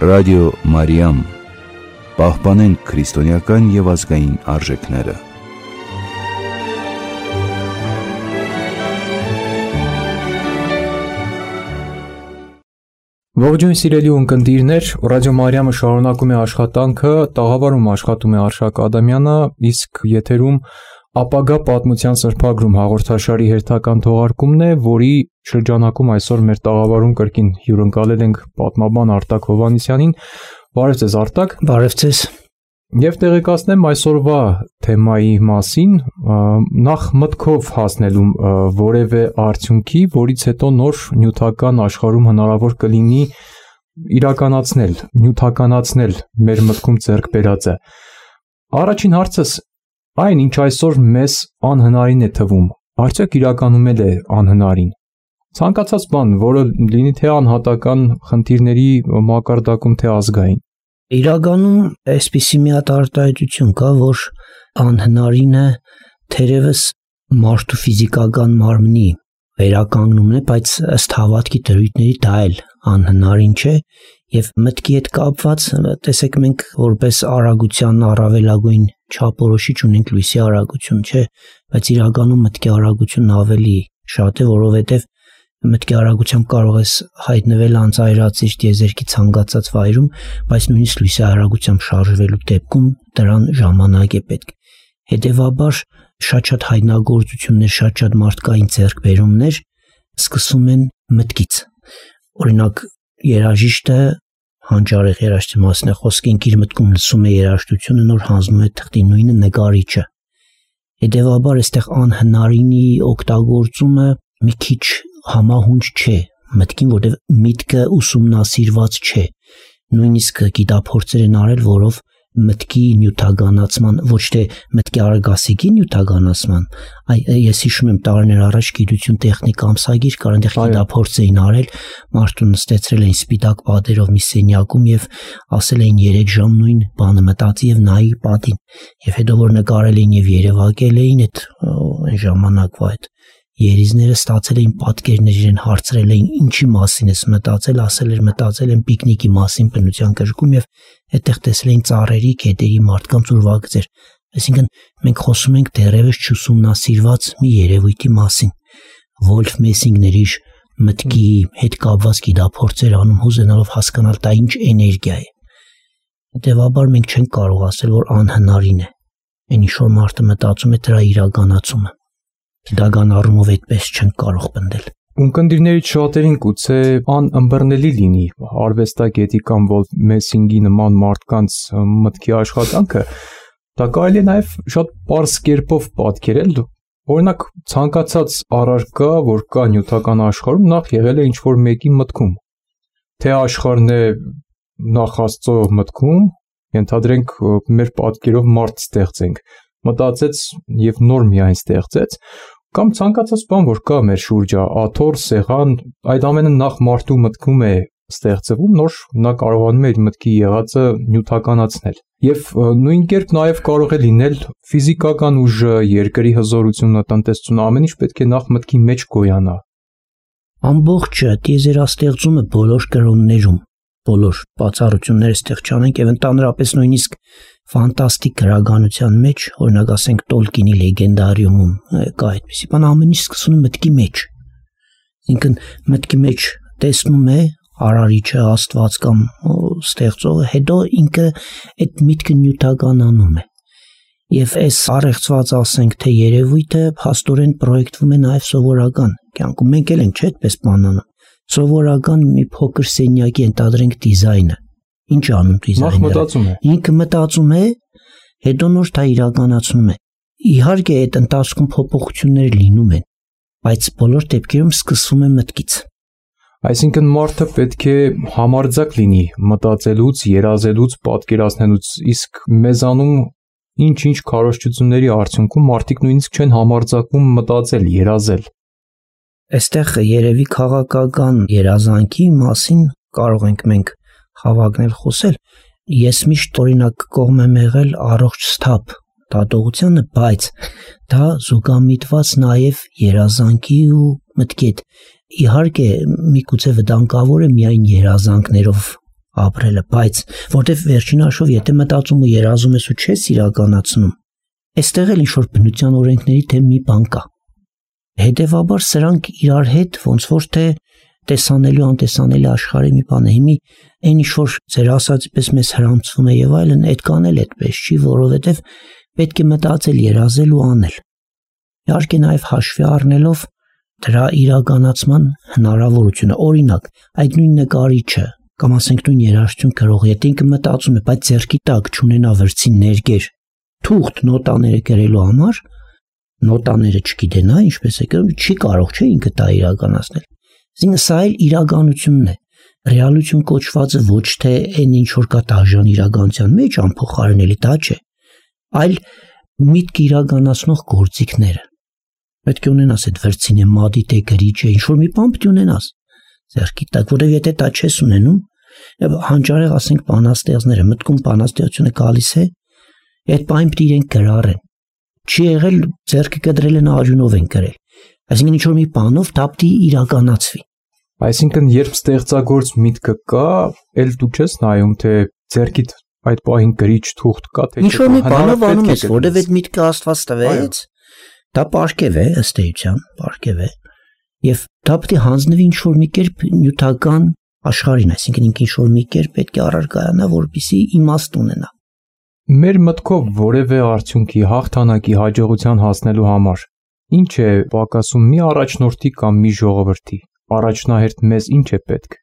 Ռադիո Մարիամ, պահպանենք քրիստոնեական և ազգային արժեքները։ Ողջույն սիրելի ունկնդիրներ, Ռադիո Մարիամը շարունակում է աշխատանքը, տաղավարում աշխատում է Արշակ Ադամյանը, իսկ եթերում ապագա պատմության սրբագրում հաղորդաշարի հերթական թողարկումն է, որի շրջանակում այսօր մեր տաղավարում կրկին հյուրընկալել ենք պատմաբան Արտակ Հովհաննիսյանին։ Բարև ձեզ Արտակ։ Բարև ձեզ։ Եվ տեղեկացնեմ այսօրվա թեմայի մասին, նախ մտքով հասնելու որևէ արդյունքի, որից հետո նոր նյութական աշխարհում հնարավոր կլինի իրականացնել, նյութականացնել մեր մտքում ձեռք բերածը։ Առաջին հարցս այն, ինչ այսօր մեզ անհնարին է թվում, արդյոք իրականումել է անհնարին։ Ցանկացած բան, որը լինի թե անհատական խնդիրների մակարդակում, թե ազգային։ Իրականում այսպիսի մի հատ արտահայտություն կա, որ անհնարին է թերևս մարդու ֆիզիկական մարմնի վերականգնումն է, բայց ըստ հավատքի դրույթների դա էլ անհնարին չէ, եւ մտքի հետ կապված տեսեք մենք որպես արագության առավելագույն չափորոշիչ ունենք լույսի արագություն, չէ, բայց իրականում մտքի արագությունն ավելի շատ է, որովհետեւ մտքի արագությամբ կարող ես հայտնվել անծայրածիր տիեզերքի ցանկացած վայրում, բայց նույնիսկ լույսի արագությամբ շարժվելու դեպքում դրան ժամանակ է պետք։ Հետևաբար շատ հայտնագործություններ, շատ մարդկային ձեռքբերումներ սկսում են մտքից։ Օրինակ երաժիշտը հանճարեղ երաժշտի մասին է խոսքը, ինքը իր մտքում լսում է երաժշտությունը, նոր հանձնում է թղթի, նույնը նկարիչը։ Հետևաբար այստեղ անհնարինի օգտագործումը մի քիչ համահունչ չէ մտքին, որտեղ միտքը ուսումնասիրված չէ։ Նույնիսկ գիտափորձեր են արել, որով մտքի նյութականացման, ոչ թե մտքի արագասիգի նյութականացման, ես հիշում եմ տարիներ առաջ գիտություն տեխնիկա ամսագիր կար, այնտեղ գիտափորձ էին արել, մարդուն նստեցրել էին սպիտակ պատերով մի սենյակում եւ ասել էին 3 ժամ նույն բանը մտածի եւ նայի պատին, եւ հետո որ նկարել էին եւ երևակել էին այդ ժամանակվա այդ երիզները ստացել էին պատկերներ, իրեն հարցրել էին ինչի մասին ես մտածել, ասել էր մտածել եմ պիկնիկի մասին բնության գրքում եւ այդտեղ տեսել էին ծառերի, գետերի, մարդկանց ուրվագծեր։ Այսինքն մենք խոսում ենք դեռևս չուսումնասիրված մի երևույթի մասին։ Վոլֆ Մեսինգն իր մտքի հետ կապված գիտափորձեր անում հուզենալով հասկանալ դա ինչ էներգիա է։ Հետևաբար մենք չենք կարող ասել, որ անհնարին է։ Այն ինչ որ մարդը մտածում է դրա իրականացումը։ Գիտական առումով այդպես չենք կարող պնդել։ Ունկնդիրներից շատերին գուցե անըմբռնելի լինի արվեստագետի կամ Վոլֆ Մեսինգի նման մարդկանց մտքի աշխատանքը, դա կարելի է նաև շատ պարզ կերպով պատկերել։ Օրինակ ցանկացած առարկա, որ կա նյութական աշխարհում, նախ եղել է ինչ-որ մեկի մտքում։ Թե աշխարհն է նախ Աստծո մտքում, ենթադրենք մեր պատկերով մարդ ստեղծենք, մտածեց եւ նոր միայն ստեղծեց, կամ ցանկացած բան, որ կա մեր շուրջը, աթոռ, սեղան, այդ ամենը նախ մարդու մտքում է ստեղծվում, նոր նա կարողանում է իր մտքի եղածը նյութականացնել։ Եվ նույն կերպ նաև կարող է լինել ֆիզիկական ուժը, երկրի հզորությունը, տնտեսությունը, ամեն ինչ պետք է նախ մտքի մեջ գոյանա։ Ամբողջը տիեզերաստեղծումը բոլոր կրոններում, բոլոր բացառությունները ստեղ չանենք եւ ընդհանրապես նույնիսկ ֆանտաստիկ գրականության մեջ, օրինակ ասենք Տոլկինի լեգենդարիումում կա այդպիսի բան, ամեն ինչ սկսում է մտքի մեջ։ Ինքն մտքի մեջ տեսնում է արարիչը, Աստված կամ ստեղծողը, հետո ինքը այդ միտքը նյութականանում է։ Եվ այս առեղծված ասենք թե երևույթը փաստորեն պրոյեկտվում է նաև սովորական կյանքում։ Մենք էլ ենք չէ՞ այդպես բանանում։ Սովորական մի փոքր սենյակի ընդադրենք դիզայնը։ Ինչ անում դիզայները։ Ինքը մտածում է, հետո նոր դա իրականացնում է։ Իհարկե այդ ընթացքում փոփոխություններ լինում են, բայց բոլոր դեպքերում սկսվում է մտքից։ Այսինքն մարդը պետք է համարձակ լինի մտածելուց, երազելուց, պատկերացնելուց, իսկ մեզանում ինչ-ինչ քարոզչությունների արդյունքում մարդիկ նույնիսկ չեն համարձակվում մտածել, երազել։ Այստեղ երևի քաղաքական երազանքի մասին կարող ենք մենք հավակնել խոսել։ Ես միշտ օրինակ կողմ եմ եղել առողջ սթափ դատողությանը, բայց դա զուգամիտված նաև երազանքի ու մտքի հետ։ Իհարկե, միգուցե վտանգավոր է միայն երազանքներով ապրելը, բայց որտեվ վերջին հաշվով եթե մտածում ու երազում ես ու չես իրականացնում, այստեղ էլ ինչ-որ բնության օրենքների թե մի բան կա։ Հետևաբար սրանք իրար հետ ոնց որ թե տեսանելի ու անտեսանելի աշխարհի մի բան է։ Հիմի այն ինչ-որ ձեր ասածի պես մեզ հрамծվում է եւ այլն, այդ կանել այդպես չի, որովհետեւ պետք է մտածել, երազել ու անել։ Իհարկե նաև հաշվի առնելով դրա իրականացման հնարավորությունը, օրինակ, այդ նույն նկարիչը կամ ասենք նույն երաժշտություն գրող, եթե ինքը մտածում է, բայց ձեռքի տակ չունենա վրցին ներգեր, թուղթ նոտաները գրելու համար, նոտաները չգիտենա, ինչպես է գրում, չի կարող չէ ինքը դա իրականացնել։ Այսինքն սա էլ իրականությունն է։ Ռեալություն կոչվածը ոչ թե այն ինչ որ կա դաժան իրականության մեջ անփոխարինելի դա չէ, այլ միտք իրականացնող գործիքները։ Պետք է ունենաս այդ վրցինը, մադիտ է, գրիչ է, ինչ որ մի բան պետք է ունենաս ձեռքի տակ, որովհետև եթե դա չես ունենում, հանճարեղ ասենք բանաստեղծները, մտքում բանաստեղծությունը գալիս է, այդ բանը պետք է իրենք գրառեն։ Չի եղել ձեռքը կտրել են արյունով են գրել։ Այսինքն ինչ որ մի բանով դա պետք է իրականացվի։ Այսինքն երբ ստեղծագործ միտքը կա, ել դու չես նայում թե ձեռքիդ այդ պահին գրիչ թուղթ կա թե ինչ որ մի բանով անում ես, որովհետև այդ միտքը Աստված տվեց, դա պարգև է ըստ էության, պարգև է, եւ դա պետք է հանձնվի ինչ որ մի կերպ նյութական աշխարհին, այսինքն ինքը ինչ որ մի կերպ պետք է առարկայանա, որպեսզի իմաստ ունենա։ Մեր մտքով որևէ արդյունքի, հաղթանակի, հաջողության հասնելու համար ինչ է պակասում մի առաջնորդի կամ մի ժողովրդի։ Առաջնահերթ մեզ ինչ է պետք։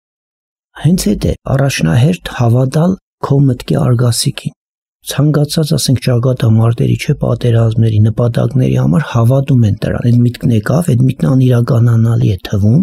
Հենց այդ է, առաջնահերթ հավատալ քո մտքի արգասիքին։ Ցանկացած ասենք ճակատամարտերի չէ պատերազմների նպատակների համար հավատում են դրան։ Այդ միտքն եկավ, այդ միտքն անիրականանալի է թվում,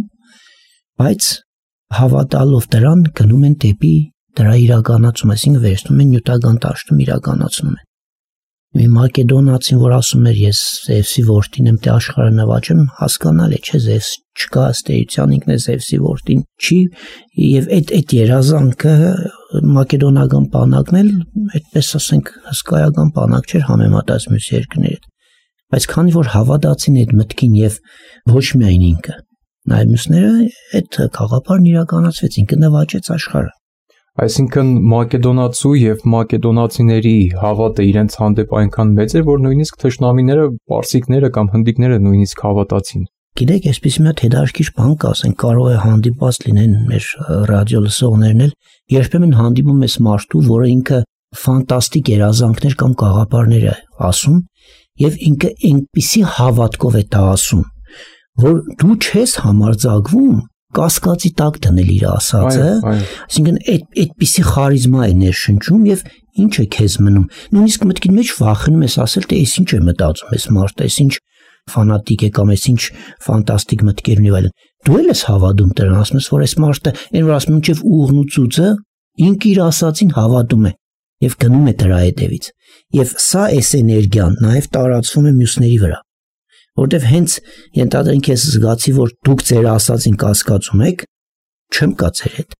բայց հավատալով դրան գնում են դեպի դրա իրականացում, այսինքն վերցնում են նյութական դաշտում իրականացնում են։ Մի մակեդոնացին, որ ասում էր ես Զևսի որդին եմ, թե աշխարհը նվաճեմ, հասկանալ է, չէ, Զևս չկա ըստ էության, ինքն է Զևսի որդին չի, եւ այդ երազանքը մակեդոնական բանակն էլ այդպես ասենք հսկայական բանակ չէր համեմատած մյուս երկրների հետ, բայց քանի որ հավատացին այդ մտքին եւ ոչ միայն ինքը, նաեւ մյուսները, այդ գաղափարն իրականացվեց, ինքը նվաճեց աշխարհը։ Այսինքն մակեդոնացու եւ մակեդոնացիների հավատը իրենց հանդեպ այնքան մեծ էր, որ նույնիսկ թշնամիները, պարսիկները կամ հնդիկները նույնիսկ հավատացին։ Գիտեք, այսպես մի հատ հետաքրքիր բան կա, ասենք կարող է հանդիպած լինեն մեր ռադիո լսողներն էլ, երբեմն հանդիպում ես մարդու, որը ինքը ֆանտաստիկ երազանքներ կամ գաղափարներ է ասում, եւ ինքը այնպիսի հավատքով է դա ասում, որ դու չես համարձակվում կասկածի տակ դնել իր ասածը, այսինքն այդպիսի խարիզմա է ներշնչում եւ ինչ է քեզ մնում։ Նույնիսկ մտքին մեջ վախենում ես ասել, թե այս ինչ է մտածում այս մարդը, այս ինչ ֆանատիկ է կամ այս ինչ ֆանտաստիկ մտքեր ունի այլն։ Դու էլ ես հավատում դրան, ասում ես, որ այս մարդը, այն որ ասում մինչեւ ուղն ու ծուծը, ինքը իր ասածին հավատում է եւ գնում է դրա հետևից։ Եվ սա այս էներգիան նաեւ տարածվում է մյուսների վրա։ Որտեվ հենց ենթադրենք ես զգացի, որ դուք ձեր ասածին կասկածում եք, չեմ կա ձեր հետ։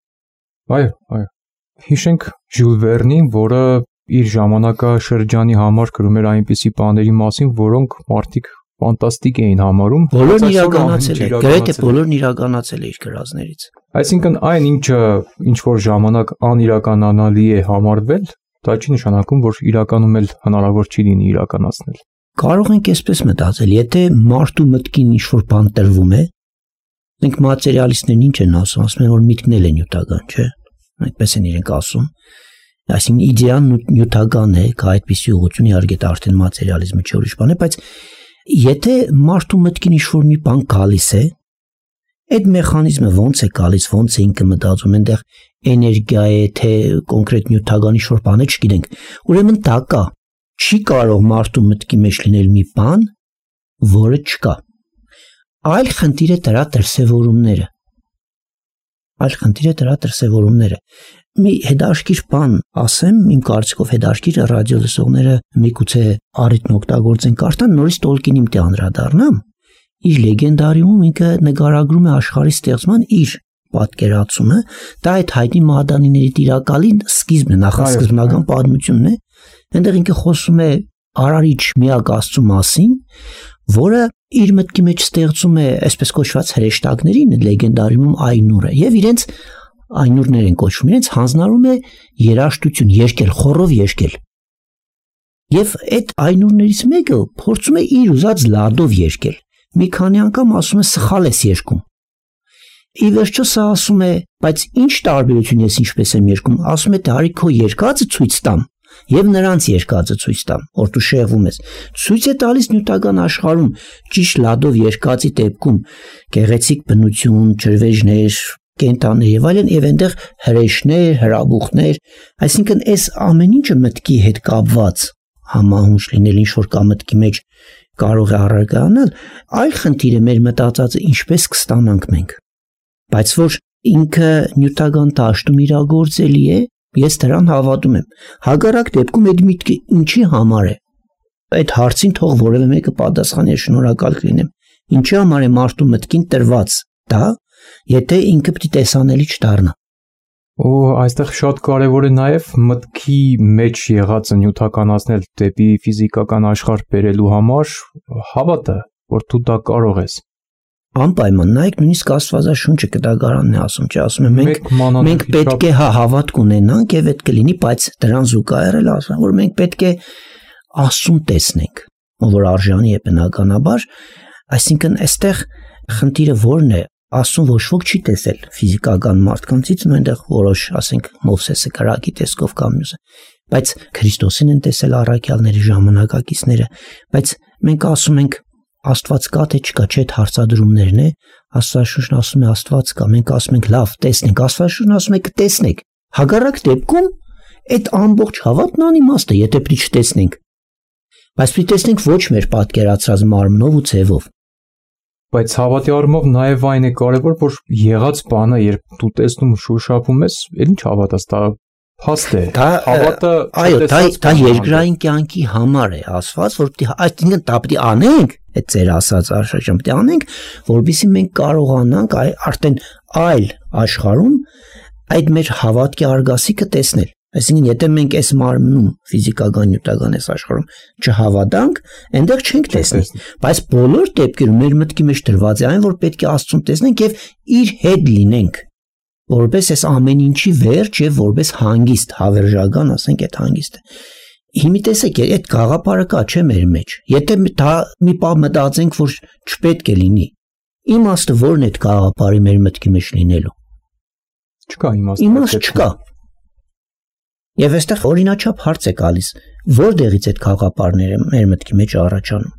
Այո։ Հիշենք Ժյուլ Վերնին, որը իր ժամանակաշրջանի համար գրում էր այնպիսի բաների մասին, որոնք մարդիկ ֆանտաստիկ էին համարում։ Բոլորն իրականացել է, գրեթե բոլորն իրականացել է իր գրածներից։ Այսինքն այն ինչը ինչ որ ժամանակ անիրականանալի է համարվել, դա չի նշանակում, որ իրականում էլ հնարավոր չի լինի իրականացնել։ Կարող ենք այսպես մտածել, եթե մարդու մտքին ինչ-որ բան տրվում է, մենք մատերիալիստներն ինչ են ասում, ասում են, որ միտքն էլ է նյութական, չէ՞։ Այդպես են իրենք ասում։ Այսինքն իդեան նյութական է, կա այդպիսի ուղղություն, իհարկե դա արդեն մատերիալիզմը չէ, ուրիշ բան է, բայց եթե մարդու մտքին ինչ-որ մի բան գալիս է, այդ մեխանիզմը ոնց է գալիս, ոնց է ինքը մտածում, այնտեղ էներգիա է, թե կոնկրետ նյութական ինչ-որ բան է, չգիտենք։ Ուրեմն դա կա։ Չի կարող մարդու մտքի մեջ լինել մի բան, որը չկա։ Այլ խնդիր է դրա դրսևորումները։ Մի հետաքրքիր բան ասեմ, իմ կարծիքով հետաքրքիր ռադիո լսողները միգուցե առիթն օգտագործեն կարդան, նորից Տոլկինի մտի անդրադառնամ։ Իր լեգենդարիումում ինքը նկարագրում է աշխարհի ստեղծման իր պատկերացումը, դա այդ հայտնի մահդանիների տիրակալի սկիզբն է, նախասկզբնական պատմությունն է։ Այնտեղ ինքը խոսում է արարիչ միակ Աստծու մասին, որը իր մտքի մեջ ստեղծում է այսպես կոչված հրեշտակներին, լեգենդարիումում Այնուրը, եւ իրենց այնուրներ են կոչվում, իրենց հանձնարարում է երաժշտություն, երգել, խորով երգել։ Եվ այդ այնուրներից մեկը փորձում է իր ուզած լադով երգել։ Մի քանի անգամ ասում է սխալ ես երգում։ Ի վերջո սա ասում է, բայց ինչ տարբերություն ես ինչպես եմ երգում, ասում է դարի քո երկածը ցույց տամ եւ նրանց երկածը ցույց տամ, որ դու շեղվում ես։ Ցույց է տալիս նյութական աշխարհում ճիշտ լադով երկածի դեպքում գեղեցիկ բնություն, ջրվեժներ, կենտաններ եւ այլն, եւ այնտեղ հրեշներ, հրաբուխներ, այսինքն այս ամեն ինչը մտքի հետ կապված համահունչ լինել, ինչ որ կա մտքի մեջ կարող է առարկանալ, այլ խնդիր է մեր մտածածը ինչպես կստանանք մենք։ Բայց որ ինքը նյութական դաշտում իրագործելի է, ես դրան հավատում եմ։ Հակառակ դեպքում այդ միտքը ինչի համար է։ Այդ հարցին թող որևէ մեկը պատասխանի, շնորհակալ կլինեմ։ Ինչի համար է մարդու մտքին տրված դա, եթե ինքը պիտի տեսանելի չդառնա։ Ու այստեղ շատ կարևոր է նաև մտքի մեջ եղածը նյութականացնել դեպի ֆիզիկական աշխարհ բերելու համար հավատը, որ դու դա կարող ես։ Անպայման, նայեք, նույնիսկ Աստվածաշունչը կտակարանն է ասում, չէ, ասում է մենք պետք է հավատք ունենանք եւ այդ կլինի, բայց դրան զուգահեռ ասում, որ մենք պետք է Աստծուն տեսնենք, որ արժանի է բնականաբար, այսինքն այստեղ խնդիրը ո՞րն է։ Աստծուն ոչ ոք չի տեսել ֆիզիկական մարդկանցից, ու այնտեղ որոշ, ասենք, Մովսեսը կրակի տեսքով կամ մյուսը, բայց Քրիստոսին են տեսել առաքյալների ժամանակակիցները, բայց մենք ասում ենք Աստված կա թե չկա, չէ, այդ հարցադրումներն է, Աստվածաշունչն ասում է Աստված կա, մենք ասում ենք լավ, տեսնենք, Աստվածաշունչն ասում է կտեսնենք։ Հակառակ դեպքում այդ ամբողջ հավատն անիմաստ է, եթե պիտի չտեսնենք։ Բայց պիտի տեսնենք ոչ մեր պատկերացրած մարմնով ու ձևով։ Բայց հավատի առումով նաև այն է կարևոր, որ եղած բանը, երբ դու տեսնում ու շոշափում ես, էլ ինչ հավատաս, դա փաստ է։ Հավատը, այո, դա երկրային կյանքի համար է ասված, որ այսինքն դա պիտի անենք, այդ ձեր ասած արշավը պիտի անենք, որովհետեւ մենք կարողանանք արդեն այլ աշխարհում այդ մեր հավատքի արգասիքը տեսնել։ Այսինքն, եթե մենք այս մարմնում ֆիզիկական նյութական այս աշխարհում չհավատանք, այնտեղ չենք տեսնի։ Բայց բոլոր դեպքերում մեր մտքի մեջ դրված է այն, որ պետք է Աստծուն տեսնենք եւ իր հետ լինենք, որպես այս ամեն ինչի վերջ եւ որպես հանգիստ, հավերժական, ասենք, այդ հանգիստը։ Հիմա տեսեք, այդ գաղափարը կա չէ մեր մեջ։ Եթե դա մի բան մտածենք, որ չպետք է լինի, իմաստը ո՞րն է այդ գաղափարի մեր մտքի մեջ լինելու։ Չկա իմաստ։ Իմաստ չկա։ Եվ այստեղ օրինաչափ հարց է գալիս, որտեղից այդ գաղափարները մեր մտքի մեջ առաջանում։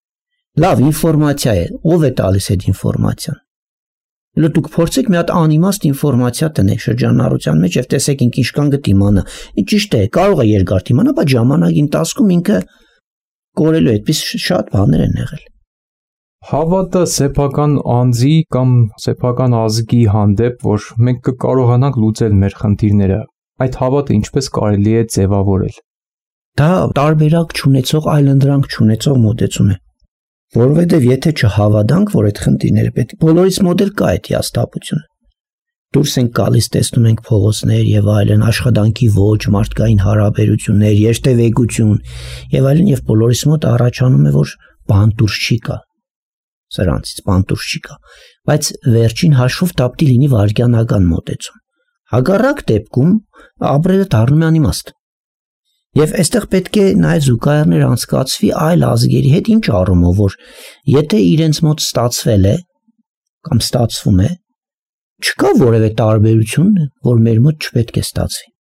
Լավ ինֆորմացիա է, ով է տալիս այդ ինֆորմացիան։ Լո դուք փորձեք մի հատ անիմաստ ինֆորմացիա տնեք շրջանառության մեջ եւ տեսեք ինքը ինչքան կդիմանա։ Ճիշտ է, կարող է երկար դիմանա, բայց ժամանակի ընթացքում ինքը կորելու է, այդպես շատ բաներ են եղել։ Հավատը սեփական անձի կամ սեփական ազգի հանդեպ, որ մենք կկարողանանք լուծել մեր խնդիրները, այդ հավատը ինչպես կարելի է ձևավորել։ Դա տարբերակ չունեցող, այլընտրանք չունեցող մոտեցում է։ Որովհետև եթե չհավատանք, որ այդ խնդիրները պետք է, բոլորից մոդել կա այդ հիասթափությունը։ Դուրս ենք գալիս, տեսնում ենք փողոցներ եւ այլն, աշխատանքի ոճ, մարդկային հարաբերություններ, երթևեկություն եւ այլն, եւ բոլորից մոտ առաջանում է, որ բան դուրս չի գա։ Սրանցից բան դուրս չի գա։ Բայց վերջին հաշվով դա պիտի լինի վարքյանական մոտեցում։ Հակառակ դեպքում ապրելը դառնում է անիմաստ։ Եվ այստեղ պետք է նաև զուգահեռներ անցկացվի այլ ազգերի հետ ինչ առումով, որ եթե իրենց մոտ ստացվել է կամ ստացվում է, չկա որևէ տարբերություն, որ մեր մոտ չպետք է ստացվի։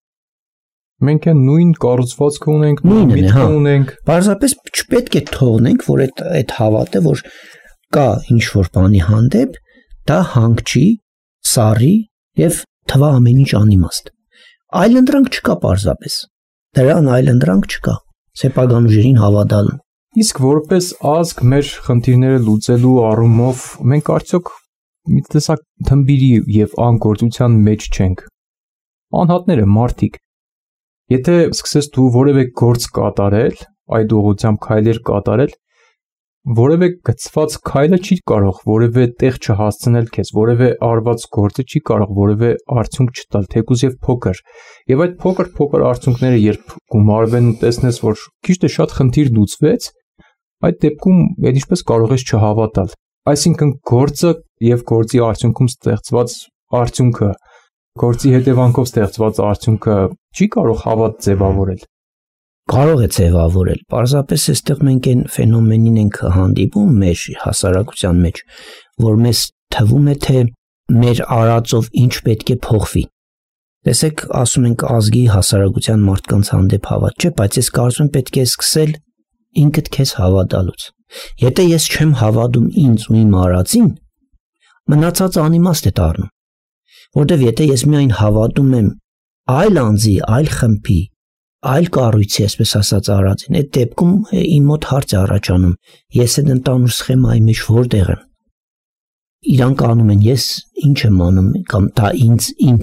Մենք այն նույն կառուցվածքը ունենք, նույն միտքը ունենք։ Պարզապես չպետք է թողնենք, որ այդ հավատը, որ կա ինչ որ բանի հանդեպ, դա հանգչի, սառի եւ թվա ամեն ինչ անիմաստ։ Այլընտրանք չկա պարզապես։ Դրան այլընտրանք չկա։ Սեփական ուժերին հավատալու։ Իսկ որպես ազգ մեր խնդիրները լուծելու առումով մենք արդյոք մի տեսակ թմբիրի եւ անգործության մեջ չենք։ Անհատները մարդիկ։ Եթե սկսես դու որևէ գործ կատարել, այդ ուղղությամբ քայլեր կատարել, որևէ գծված քայլը չի կարող որևէ տեղ չհասցնել քեզ, որևէ արված գործը չի կարող որևէ արդյունք չտալ, թեկուզ եւ փոքր։ Եվ այդ փոքր արդյունքները երբ գումարվեն ու տեսնես, որ քիչ թե շատ խնդիր լուծվեց, այդ դեպքում ել ինչպես կարող ես չհավատալ։ Այսինքն գործը եւ գործի արդյունքում ստեղծված արդյունքը գործի հետևանքով ստեղծված արդյունքը չի կարող հավատ ձևավորել։ Կարող է ձևավորել։ Պարզապես այստեղ մենք այն ֆենոմենին ենք հանդիպում մեր հասարակության մեջ, որ մեզ թվում է, թե մեր արածով ինչ պետք է փոխվի։ Տեսեք, ասում ենք ազգի հասարակության մարդկանց հանդեպ հավատ, չէ, բայց ես կարծում եմ պետք է սկսել ինքդ քեզ հավատալուց։ Եթե ես չեմ հավատում ինձ ու իմ արածին, մնացածը անիմաստ է դառնում։ Որտեվ եթե ես միայն հավատում եմ այլ անձի, այլ խմբի, այլ կառույցի, այսպես ասած, արածին, այդ դեպքում իմ մոտ հարց է առաջանում, ես այդ ընդհանուր սխեմայի մեջ որտեղ եմ։ Իրանք անում են, ես ինչ եմ անում, կամ դա ինձ ինչ։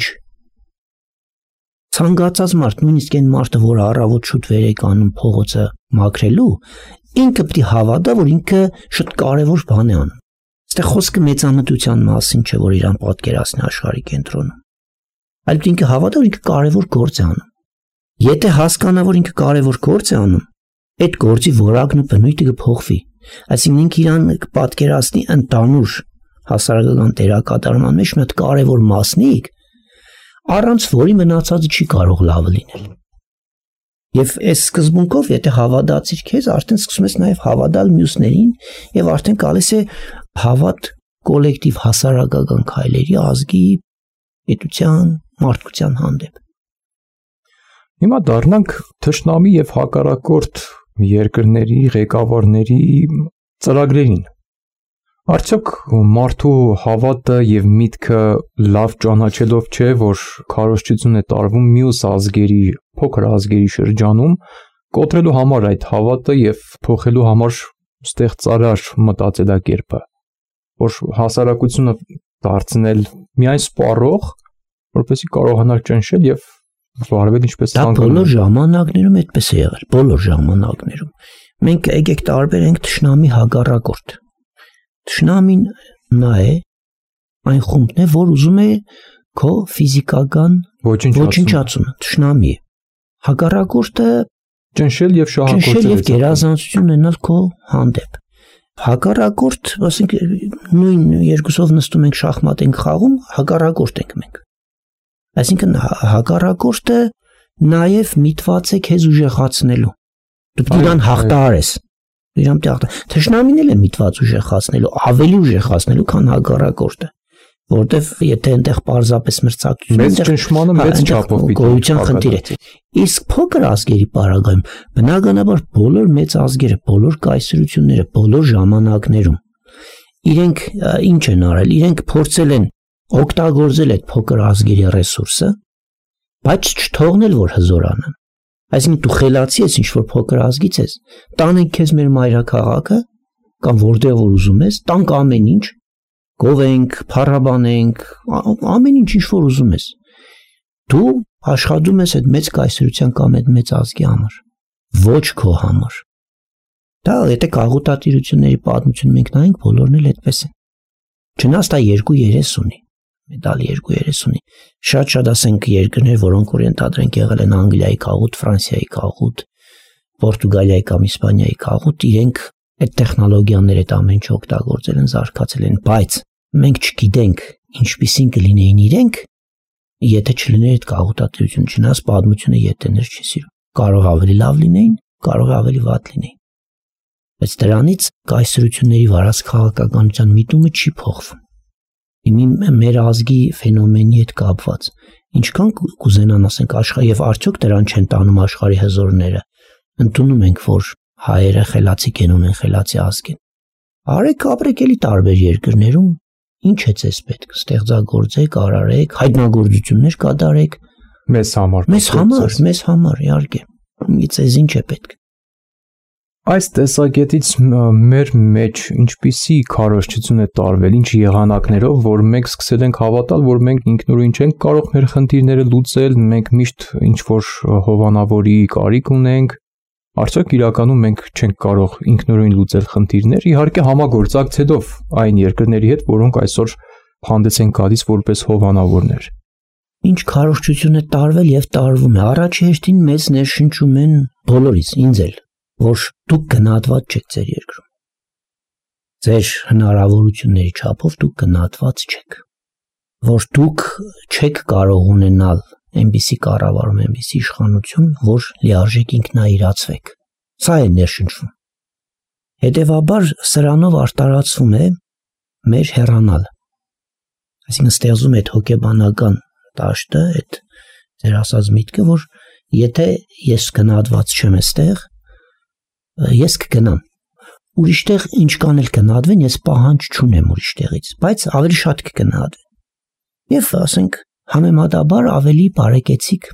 Ցանկացած մարդ, նույնիսկ այն մարդը, որ առավոտ շուտ վեր է կանում փողոցը մաքրելու, ինքը պետք է հավատա, որ ինքը շատ կարևոր բան է անում։ Այստեղ խոսքը մեծամտության մասին չէ, որ իրան պատկերացնի աշխարհի կենտրոնում։ Այլ ինքը հավատա, որ ինքը կարևոր գործ է անում։ Եթե հասկանա, որ ինքը կարևոր գործ է անում, այդ գործի որակն ու բնույթը կփոխվի։ Այսինքն ինքը իրան կպատկերացնի ընդհանուր հասարակական դերակատարման մեջ մի հատ կարևոր մասնիկ, առանց որի մնացածը չի կարող լավը լինել։ Եվ այս սկզբունքով, եթե հավատացիր քեզ, արդեն սկսում ես նաև հավատալ մյուսներին եւ արդեն գալիս է հավատ կոլեկտիվ հասարակական քայլերի, ազգի, պետության, մարդկության հանդեպ։ Հիմա դառնանք թշնամի եւ հակառակորդ երկրների ղեկավարների ծրագրերին։ Արդյոք մարդու հավատը եւ միտքը լավ ճանաչելով չէ, որ քարոզչություն է տարվում մյուս ազգերի, փոքր ազգերի շրջանում, կոտրելու համար այդ հավատը եւ փոխելու համար ստեղծարար մտածելակերպը, որ հասարակությունը դարձնել միայն սպառող, որպեսզի կարողանար ճնշել եւ վարվել ինչպես ցանկանում։ Դա բոլոր ժամանակներում այդպես է եղել, բոլոր ժամանակներում։ Մենք եկեք տարբերենք թշնամի հակառակորդ։ Թշնամին նա է, այն խումբն է, որ ուզում է քո ֆիզիկական ոչնչացումը, թշնամի է։ Հակառակորդը ճնշել եւ շահագործել, ճնշել եւ գերազանցություն ունենալ քո հանդեպ։ Հակառակորդ, ասենք նույն երկուսով նստում ենք շախմատ ենք խաղում, հակառակորդ ենք մենք։ Այսինքն հակառակորդը նաև միտված է քեզ ուժեղացնելու։ Դու դրան հաղթահար ես։ Իրամ դե թշնամին էլ է միտված ուժեղացնելու, ավելի ուժեղացնելու, քան հակառակորդը։ Որտեվ եթե այնտեղ պարզապես մրցակցություն մեծ ճնշմանը մեծ չափով գոյության խնդիր է։ Իսկ փոքր ազգերի պարագայում բնականաբար բոլոր մեծ ազգերը, բոլոր կայսրությունները, բոլոր ժամանակներում իրենք ինչ են արել, իրենք փորձել են օգտագործել այդ փոքր ազգերի ռեսուրսը, բայց չթողնել որ հզորանան։ Այսինքն դու խելացի ես, ինչ որ փոքր ազգից ես, տանենք քեզ մեր մայրաքաղաքը կամ որտեղ որ ուզում ես, տանք ամեն ինչ, գովենք, փառաբանենք, ամեն ինչ ինչ որ ուզում ես։ Դու աշխատում ես այդ մեծ կայսրության կամ այդ մեծ ազգի համար, ոչ քո համար։ Դա եթե գաղութատիրությունների պատմություն մենք նայենք, բոլորն էլ այդպես են։ Չնայած դա երկու երես ունի, մեդալի երկու երես ունի։ Շատ ասենք երկրներ, որոնք օրենտադրանք եղել են Անգլիայի քաղուտ, Ֆրանսիայի քաղուտ, Պորտուգալիայի կամ Իսպանիայի քաղուտ, իրենք այդ տեխնոլոգիաները այդ ամեն ինչ օգտագործել են, զարգացել են, բայց մենք չգիտենք ինչպիսին կլինեին իրենք, եթե չլիներ այդ գաղութատիրությունը, չնայած պատմությունը ետեներ չի սիրում։ Կարող ավելի լավ լինեին, կարող ավելի վատ լինեին։ Բայց դրանից կայսրությունների վարած քաղաքականության միտումը չի փոխվում։ Մեր ազգի ֆենոմենի հետ կապված, ինչքան կուզենան ասենք աշխարհ եւ արդյոք դրան չեն տանում աշխարհի հզորները, ընդունում ենք, որ հայերը խելացի կեն ունեն, խելացի ազգ են։ Արեք ապրեք էլի տարբեր երկրներում, ինչ է ձեզ պետք, ստեղծագործեք, արարեք, հայտնագործություններ կատարեք մեզ համար, իհարկե։ Ձեզ ինչ է պետք։ Այս տեսակետից մեր մեջ ինչպիսի քարոզչություն է տարվել, ինչ եղանակներով, որ մենք սկսել ենք հավատալ, որ մենք ինքնուրույն չենք կարող մեր խնդիրները լուծել, մենք միշտ ինչ-որ հովանավորի կարիք ունենք, արդյոք իրականում մենք չենք կարող ինքնուրույն լուծել խնդիրներ, իհարկե համագործակցելով այն երկրների հետ, որոնք այսօր հանդես են գալիս որպես հովանավորներ։ Ինչ քարոզչություն է տարվել եւ տարվում է, առաջ հերթին մեզ ներշնչում են բոլորից, ինձ էլ, որ դուք գնահատված չեք ձեր երկրում։ Ձեր հնարավորությունների չափով դուք գնահատված չեք։ որ դուք չեք կարող ունենալ այնպիսի կառավարում, այնպիսի իշխանություն, որ լիարժեք ինքնաիրացվեք։ Սա է ներշնչվում։ Հետևաբար սրանով արտարացվում է մեր հեռանալը։ Այսինքն ստեղծում է այդ հոգեբանական դաշտը, այդ ձեր ասած միտքը, որ եթե ես գնահատված չեմ այստեղ, ես կգնամ։ Ուրիշտեղ ինչ կանել գնահատվեն, ես պահանջ չունեմ ուրիշտեղից, բայց ավելի շատ կգնահատվեն։ Եվ ասենք համեմատաբար ավելի բարեկեցիկ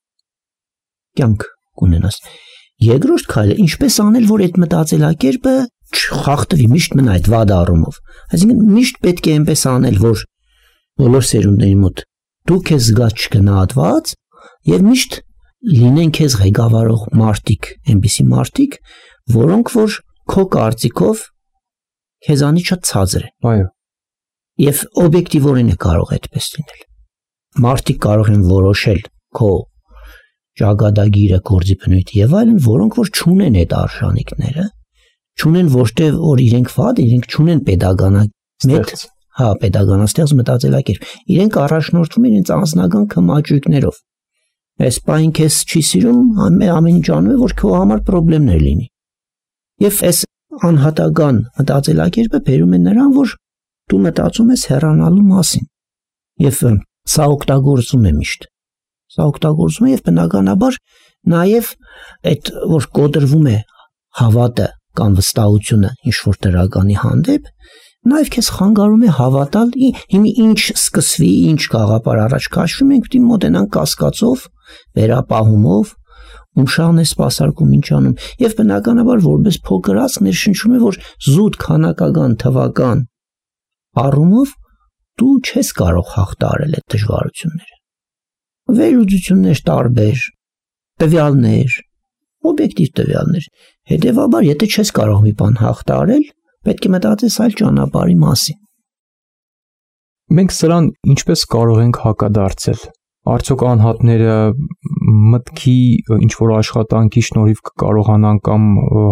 կյանք կունենաս։ Երկրորդ քայլը ինչպես անել, որ այդ մտածելակերպը չխախտվի, միշտ մնա այդ վատ առումով։ Այսինքն միշտ պետք է այնպես անել, որ բոլոր սերունդների մոտ դու քեզ զգաց չգնահատված եւ միշտ լինեն քեզ ղեկավարող մարդիկ, այնպիսի մարդիկ, որոնք որ քո կարծիքով քեզանից շատ ցածր են։ Այո։ Եվ օբյեկտիվորեն է կարող այդպես լինել։ Մարդիկ կարող են որոշել քո ճակատագիրը, գործի բնույթը եւ այլն, որոնք որ չունեն այդ արժանինքները, չունեն որտեղ որ իրենք վատ, իրենք չունեն պետագանամետ, պետագանաստեղծ մտածելակերպ։ Իրենք առաջնորդվում են իրենց անձնական կմաճույքներով։ Այս պայն քեզ չի սիրում, ամեն ինչ անում է, որ քո համար խնդիրներ լինի։ Եվ այս անհատական մտածելակերպը բերում է նրան, որ դու մտածում ես հեռանալու մասին։ Եվ սա օգտագործում է միշտ։ Սա օգտագործում է եւ բնականաբար նաեւ այդ որ կոտրվում է հավատը կամ վստահությունը ինչ որ դրականի հանդեպ, նաեւ քեզ խանգարում է հավատալ հիմա ինչ սկսվի, ինչ գաղափար առաջ քաշվի, մենք պիտի մոտենանք կասկածով, վերապահումով, ումշան է սպասարկում ինչ անում եւ բնականաբար որպես փոքրած ներշնչում է որ զուտ քանակական թվական առումով դու չես կարող հաղթահարել այդ դժվարությունները։ Վերլուծություններ տարբեր, տվյալներ, օբյեկտիվ տվյալներ։ Հետևաբար, եթե չես կարող մի բան հաղթահարել, պետք է մտածես այլ ճանապարհի մասին։ Մենք սրան ինչպես կարող ենք հակադարձել։ Արդյոք անհատները մտքի ինչ որ աշխատանքի շնորհիվ կկարողանան կամ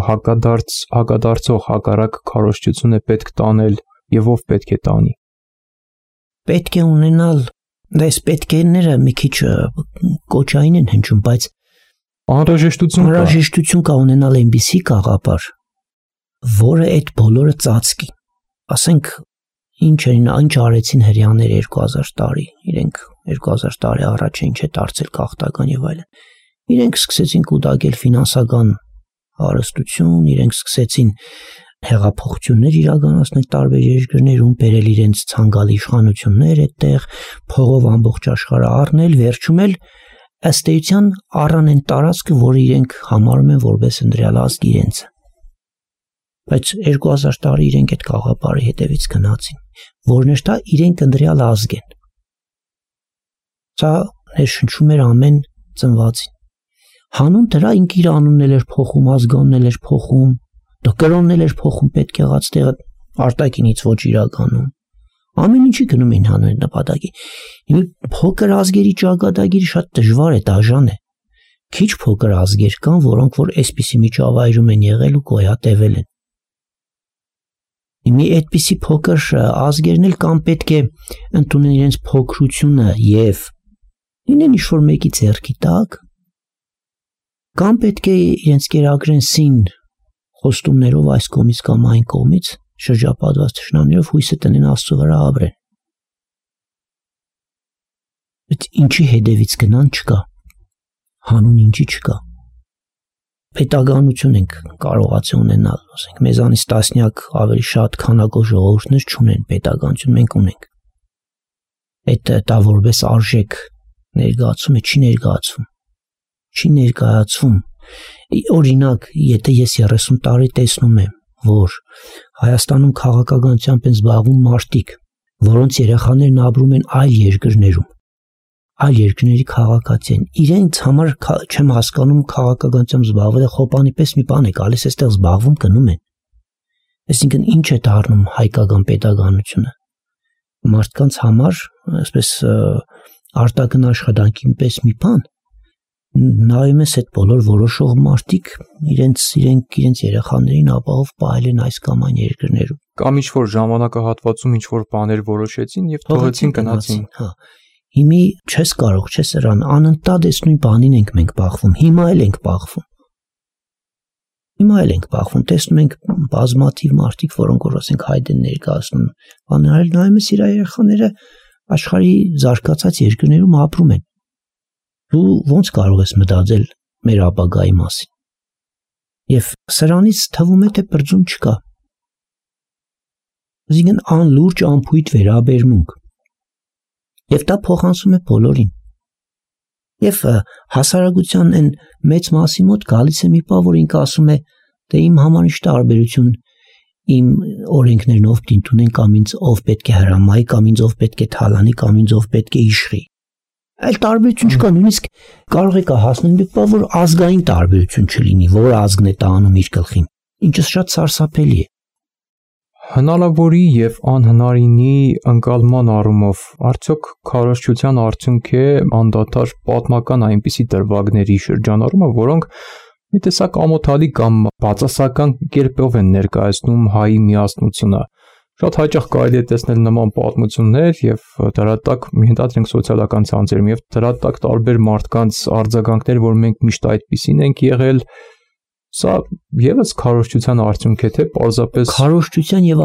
հակադարձող հակառակ քարոզչություն է պետք տանել եւ ով պետք է տանի։ Պետք է ունենալ, դες պետքերները մի քիչ կոչային են հնչում, բայց անհրաժեշտություն կա ունենալ այնպիսի գաղափար, որը այդ բոլորը ծածկի։ Ասենք ինչ արեցին հрьяաները 2000 տարի, իրենք 2000 տարի առաջ ինչ է դարձել գաղթական եւ այլն։ Իրենք սկսեցին կուտակել ֆինանսական հարստություն, իրենք սկսեցին հեղափոխություններ իրականացնել տարբեր երկրներում, բերել իրենց ցանկալի իշխանություններ այդտեղ, փողով ամբողջ աշխարհը առնել, վերջում էլ ըստ էության առան են տարածքը, որը իրենք համարում են որպես ընդրյալ ազգ իրենց։ Բայց 2000 տարի իրենք այդ գաղափարի հետևից գնացին, որն է դա իրենք ընդրյալ ազգ են։ Սա ներշնչում էր ամեն ծնվածին։ Հանուն դրա ինք իր անունն էր փոխում, ազգանն էր փոխում, կրոնն էր փոխում պետք եղած տեղը արտաքինից ոչ իրականում։ Ամեն ինչի գնում էին հանուն նպատակի։ Հիմա փոքր ազգերի ճակատագիրը շատ դժվար է, դաժան է։ Քիչ փոքր ազգեր կան, որոնք որ այսպիսի միջավայրում են եղել ու գոյատևել են։ Հիմա այդպիսի փոքր ազգերն էլ կամ պետք է ընդունեն իրենց փոքրությունը եւ լինեն ինչ-որ մեկի ձեռքի տակ, կամ պետք է իրենց կերակրեն սին խոստումներով այս կողմից կամ այն կողմից շրջապատված թշնամիներով հույսը տնեն Աստծո վրա ապրեն։ Բայց ինչի հետևից գնան չկա, հանուն ինչի չկա։ Պետականություն ենք կարողացել ունենալ, ասենք մեզանից տասնյակ ավելի շատ քանակով ժողովուրդներ չունեն պետականություն, մենք ունենք։ Այդ դա որպես արժեք ներկայացում է, չի ներկայացվում։ Օրինակ, եթե ես 30 տարի տեսնում եմ, որ Հայաստանում քաղաքականությամբ են զբաղվում մարդիկ, որոնց երեխաներն ապրում են այլ երկրներում, այլ երկրների քաղաքացի են, իրենց համար չեմ հասկանում քաղաքականությամբ զբաղվելը խոպանի պես մի բան է, գալիս այստեղ զբաղվում գնում են։ Այսինքն ինչ է դառնում հայկական պետականությունը։ Մարդկանց համար, այսպես արտաքին աշխատանքի պես մի բան, նայում ես այդ բոլոր որոշող մարդիկ իրենց երեխաներին ապահով պահել են այս կամ այն երկրներում, կամ ինչ-որ ժամանակահատվածում ինչ-որ բաներ որոշեցին եւ թողեցին գնացին։ Հա։ Հիմի չես կարող, չէ՞ սրան, անընդհատ այս նույն բանին ենք մենք բախվում, հիմա էլ ենք բախվում։ Տեսնում ենք բազմաթիվ մարդիկ, որոնք որ ասենք հայտ են ներկայացնում, բանել նայում ես իր երեխաները աշխարհի զարգացած երկրներում ապրում են։ Դու ո՞նց կարող ես մտածել մեր ապագայի մասին։ Եվ սրանից թվում է թե բրձում չկա։ Այսինքն անլուրջ անփույթ վերաբերմունք։ Եվ դա փոխանցում է բոլորին։ Եվ հասարակության այն մեծ մասի մոտ գալիս է մի բան, որ ինքը ասում է, թե իմ համար ինչ տարբերություն իմ օրենքներն ով պետք է ընդունեն, կամ ինձ ով պետք է հրամայի, կամ ինձ ով պետք է թալանի, կամ ինձ ով պետք է իշխի։ Այլ տարբերություն չկա, նույնիսկ կարող է հասնել մի բան, որ ազգային տարբերություն չլինի, որ ազգն է տանում իր գլխին, ինչը շատ սարսափելի է։ Հնարավորի եւ անհնարինի ընկալման առումով արդյոք քարոզչության արդյունք է անդադար պատմական այնպիսի դրվագների շրջանառումը, որոնք մի տեսակ ամոթալի կամ բացասական կերպով են ներկայացնում հայի միասնությունը։ Շատ հաճախ կարելի է տեսնել նման պատմություններ եւ դրա տակ ենթադրենք սոցիալական ցանցերում եւ դրա տակ տարբեր մարդկանց արձագանքներ, որ մենք միշտ այդպիսին ենք եղել։ Սա եւս քարոզչության արդյունք է, թե պարզապես քարոզչության եւ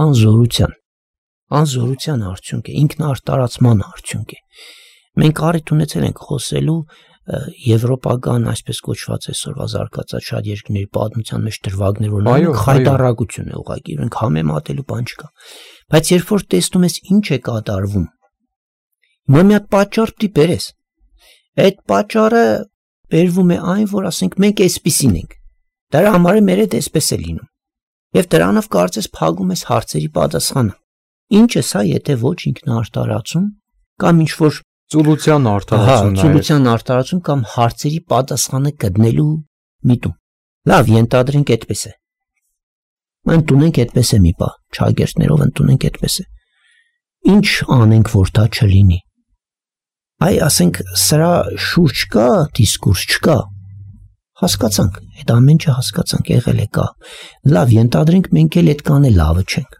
անզորության արդյունք է, ինքնարտարացման արդյունք է։ Մենք առիթ ունեցել ենք խոսելու եվրոպական, այսպես կոչված այսօրվա զարգացած շատ երկրների պատմության մեջ դրվագներ, որ խայտարակություն է ուղղակի, մենք համեմատելու բան չկա։ Բայց երբ որ տեսնում ես ինչ է կատարվում, հիմա մի հատ պատճառ պիտի բերես։ Այդ պատճառը բերվում է այն, որ ասենք մենք էսպիսին ենք։ Դրա համար մեր հետ էսպես է լինում։ Եվ դրանով կարծես փակում ես հարցերի պատասխանը։ Ինչ է սա, եթե ոչ ինքնարտարացում կամ ինչ որ ծուլության արդարացում, ծուլության արդարացում կամ հարցերի պատասխանը գտնելու միտում։ Լավ, ենթադրենք այդպես է։ Ընդունենք այդպես է մի բան, ճագերտներով ընդունենք այդպես է։ Ինչ անենք, որ դա չլինի։ Այ ասենք սրա շուրջ կա դիսկուրս չկա։ Հասկացանք, այդ ամեն ինչը հասկացանք, եղել է կա։ Լավ, ենթադրենք մենք էլ այդքան էլ լավը չենք։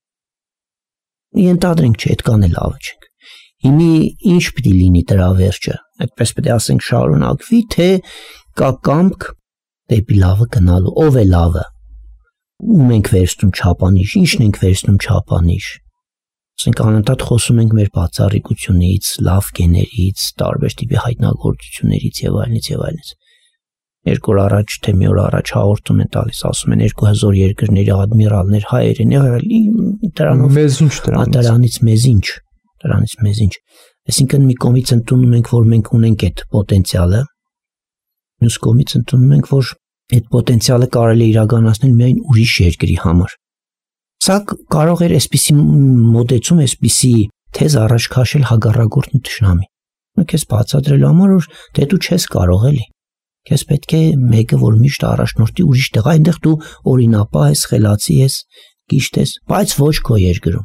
Ենթադրենք չէ, այդքան էլ լավը չենք։ Հիմի ինչ պիտի լինի դրա վերջը։ Այդպես պետք է ասենք շարունակվի, թե կա կամք դեպի լավը գնալու։ Ով է լավը։ Ում ենք վերցնում չափանիշ, ինչն ենք վերցնում չափանիշ։ Ասենք անընդհատ խոսում ենք մեր բացառիկությունից, լավ գեներից, տարբեր տիպի հայտնագործություններից եւ այլնից եւ այլնից։ Երկու օր առաջ, թե մի օր առաջ հաղորդում են տալիս, ասում են 2000 երկրների ադմիրալներ հայեր են եղել, դրանով մեզ ինչ դրանից մեզ ինչ։ Այսինքն մի կողմից ընդունում ենք, որ մենք ունենք այդ պոտենցիալը, մյուս կողմից ընդունում ենք, որ այդ պոտենցիալը կարելի է իրականացնել միայն ուրիշ երկրի համար։ Սա կարող էր այսպիսի մոդեցում, այսպիսի թեզ առաջ քաշել հակառակորդն ու թշնամի։ Ու քեզ բացատրելու համար, որ դե դու չես կարող էլի։ Քեզ պետք է մեկը, որ միշտ առաջնորդի ուրիշ տեղ, այնտեղ դու օրինապահ ես, խելացի ես, ճիշտ ես, բայց ոչ քո երկրում։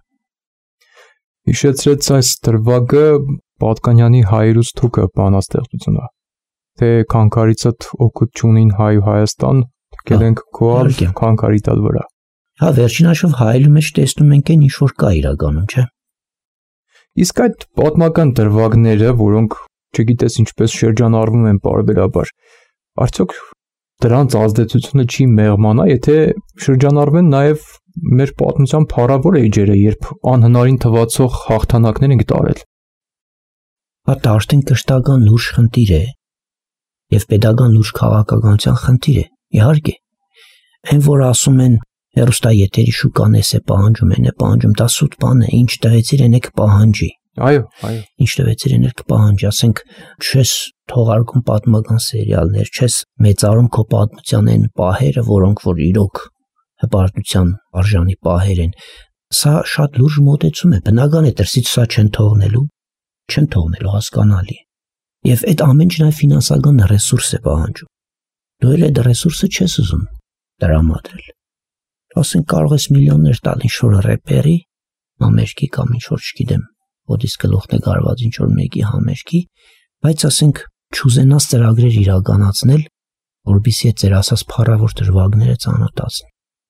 Հիշեցրեց այս դրվագը Պատկանյանի հայրուց թուքը բանաստեղծությունը, թե քանքարիցդ օգուտ չունին հայ ու Հայաստան, գելենք քոալ քանքարի տալ վրա։ Հա, վերջին հաշվով հայելու մեջ տեսնում ենք այն ինչ որ կա իրականում, չէ՞։ Իսկ այդ պատմական դրվագները, որոնք չգիտես ինչպես շրջանառվում են պարբերաբար, արդյոք դրանց ազդեցությունը չի մեղմանա, եթե շրջանառվեն նաև մեր պատմության փառավոր էջերը, երբ անհնարին թվացող հաղթանակներ ենք տարել։ Դա արդեն կրթական լուրջ խնդիր է եւ pedagogan լուրջ քաղաքականության խնդիր է, իհարկե։ Այն որ ասում են հերոստայեթերի շուկան էս է պահանջում, այն է պահանջում, դա սուտ բան է, ինչ տվեցիր են եք պահանջի։ Այո։ Ինչ տվեցիր են եք պահանջի, ասենք չես թողարկում պատմական սերիալներ, չես մեծարում քո պատմության այն պահերը, որոնք որ իրոք հպարտության արժանի պահեր են։ Սա շատ լուրջ մոտեցում է, բնական է, դրսից սա չեն թողնելու, հասկանալի է։ Եվ այդ ամեն ինչն այ ֆինանսական ռեսուրս է պահանջում։ Դու էլ այդ ռեսուրսը չես ուզում տրամադրել։ Ասենք կարող ես միլիոններ տալ ինչ-որ ռեպերի համերգի կամ ինչ-որ չգիտեմ, ոդիս գլուխն է գարված ինչ-որ մեկի համերգի, բայց ասենք չուզենաս ծրագրեր իրականացնել, որովհետեւ ձեր ասած փառավոր դրվագները ծանոթացնի։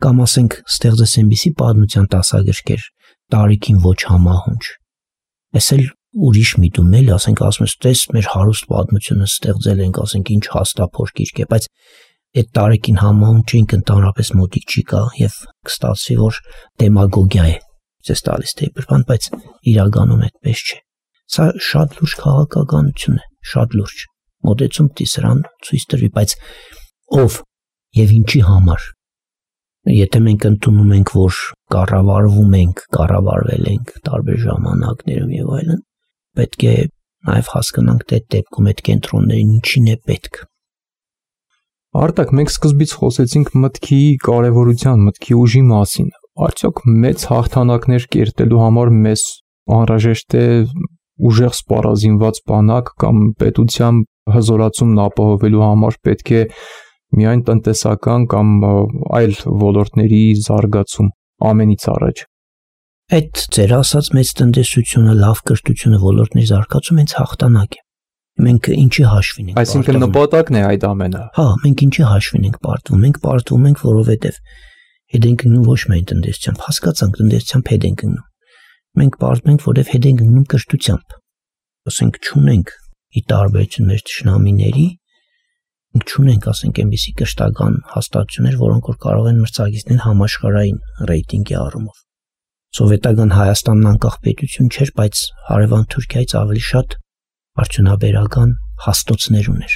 Կամ ասենք ստեղծես այնպիսի պատմության տասագրքեր, տարիքին ոչ համահունչ։ Էս էլ ուրիշ միտում էլ, ասենք ասում ես, տես մեր հարուստ պատմությունը ստեղծել ենք, ասենք ինչ հաստափոր գիրք է, բայց այդ տարիքին համահունչինք ընդհանրապես մոտիկ չի գա եւ կստացվի, որ դեմագոգիա է։ Ձեզ տալիս թե բան, բայց իրականում այդպես չէ։ Սա շատ լուրջ քաղաքականություն է, շատ լուրջ։ Մոտեցում պիտի սրան ցույց տրվի, բայց ով եւ ինչի համար։ Եթե մենք ընդունում ենք, որ կառավարվում ենք, կառավարվել ենք տարբեր ժամանակներում եւ այլն, պետք է նաեւ հասկանանք թե դեպքում այդ կենտրոններին ինչին է պետք։ Արտակ, մենք սկզբից խոսեցինք մտքի կարևորության, մտքի ուժի մասին։ Արդյոք մեծ հաղթանակներ կերտելու համար մեզ անհրաժեշտ է ուժեղ սպառազինված բանակ կամ պետության հզորացումն ապահովելու համար պետք է միայն տնտեսական կամ այլ ոլորտների զարգացում ամենից առաջ։ Այդ ձեր ասած մեծ տնտեսությունը, լավ կրթությունը, ոլորտների զարգացում հենց հաղթանակ է։ Մենք ինչի հաշվին ենք։ Այսինքն նպատակն է այդ ամենը։ Հա, մենք ինչի հաշվին ենք պարտվում։ Մենք պարտվում ենք, որովհետև հետ ենք գնում ոչ միայն տնտեսությամբ, հասկացանք տնտեսությամբ հետ ենք գնում։ Մենք պարտվում ենք, որովհետև հետ ենք գնում կրթությամբ։ Ասենք չունենք ի տարբերություն մեր ճշնամիների, մենք չունենք, ասենք, այնպիսի կրթական հաստատություններ, որոնք որ կարող են մրցակիցնել համաշխարհային ռեյտինգի առումով։ Սովետական Հայաստանն անկախ պետություն չէր, բայց հարևան Թուրքիայից ավելի շատ արդյունաբերական հաստոցներ ուներ։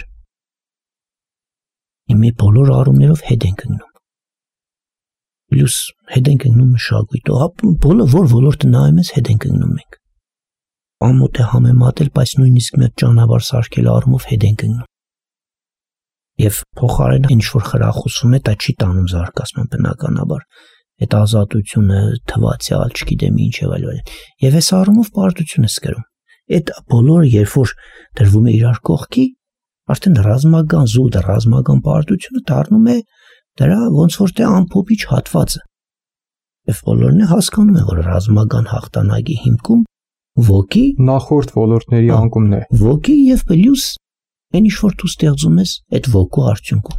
Հիմա բոլոր առումներով հետ ենք գնում։ Պլյուս հետ ենք գնում մշակույթով, բոլոր որ ոլորտը նայում ես հետ ենք գնում մենք։ Ամոթ է համեմատել, բայց նույնիսկ մի ճանապարհ սարքել առումով հետ ենք գնում։ Եվ փոխարենը ինչ որ խրախուսում է, դա չի տանում զարգացման բնականաբար։ Այդ ազատությունը, թվացial, չգիտեմ ինչ եւ այլն։ Եվ այս առումով պարտություն է սկրում։ Այդ բոլորը երբ որ դրվում է իրար կողքի, արդեն ռազմական զուտ, ռազմական պարտությունը դառնում է դրա ոնց որ թե ամփոփիչ հատվածը։ Եվ բոլորն է հասկանում են, որ ռազմական հաղթանակի հիմքում ոգի նախորդ ոլորտների անկումն է։ Ոգի եւ պլյուս այն ինչ որ դու ստեղծում ես այդ ոգու արդյունքում։